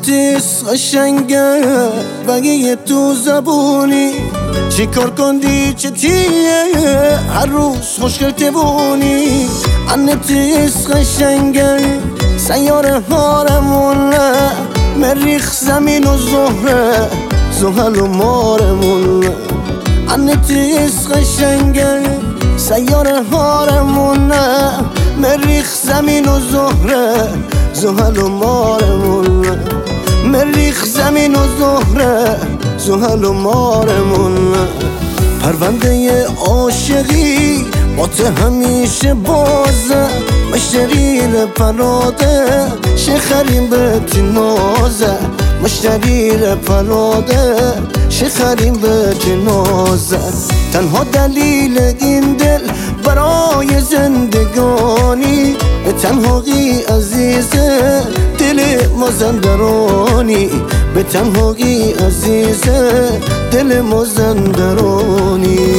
انتیس قشنگه بگی تو زبونی چی کار کندی چه تیه هر روز خوشگل تبونی انتیس قشنگه سیاره هارمونه مریخ زمین و زهره زحل و مارمونه انتیس قشنگه سیاره هارمونه مریخ زمین و زهره زحل و مارمونه مریخ زمین و زهره زحل و مارمونه پرونده عاشقی با تو همیشه بازه مشتری پراده شخریم به تنازه مشتری پراده شخریم به تنازه تنها دلیل این دل برای زندگانی به تنهایی عزیزه دل مازندرانی به تنهایی عزیزه دل مازندرانی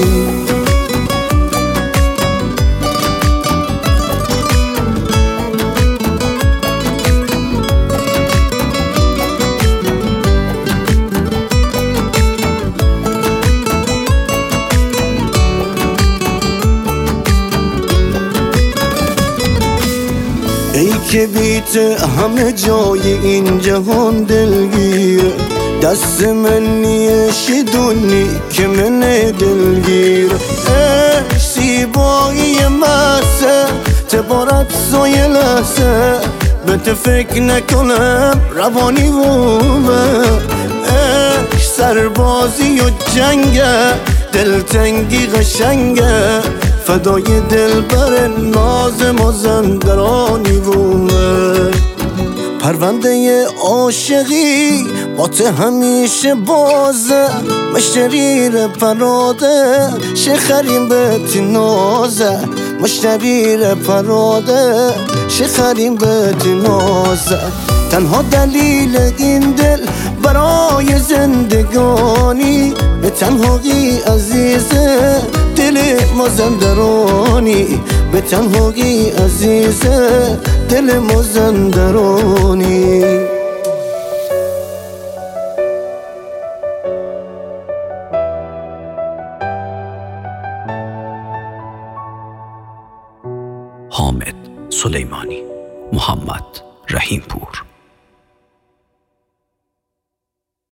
ای که بیت همه جای این جهان دلگیره دست من نیشیدونی که من دلگیره ای سیبایی مسه تبارت سوی لحظه به تو فکر نکنم روانی بومه ای سربازی و جنگه دلتنگی قشنگه فدای دل بر ناز مازندرانی بومه پرونده عاشقی با تو همیشه بازه مشتری پراده شخریم به تنازه مشتری پراده شخریم به تنازه تنها دلیل این دل برای زندگانی به تنهایی عزیزه دل مازندرانی به تنهایی عزیزه دل مازندرانی حامد سلیمانی، محمد رحیم پور.